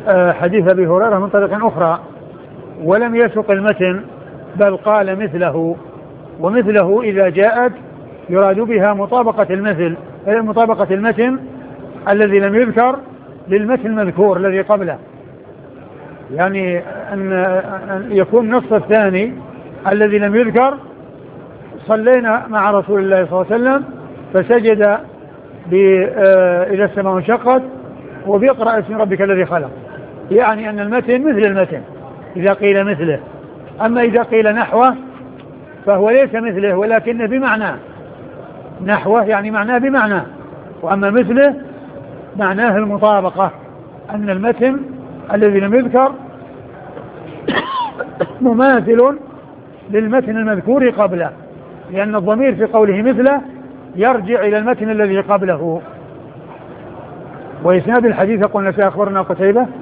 حديث أبي هريرة من طريق أخرى ولم يسق المتن بل قال مثله. ومثله إذا جاءت يراد بها مطابقة المثل، مطابقة المتن الذي لم يذكر للمتن المذكور الذي قبله، يعني أن يكون النص الثاني الذي لم يذكر: صلينا مع رسول الله صلى الله عليه وسلم فسجد إذا السماء انشقت وبيقرأ اسم ربك الذي خلق، يعني أن المتن مثل المتن إذا قيل مثله. أما إذا قيل نحوه فهو ليس مثله ولكن بمعنى، نحوه يعني معناه بمعنى، وأما مثله معناه المطابقة، أن المتن الذي لم يذكر مماثل للمتن المذكور قبله، لأن الضمير في قوله مثله يرجع إلى المتن الذي قبله. وإسناد الحديث قلنا أخبرنا قتيبة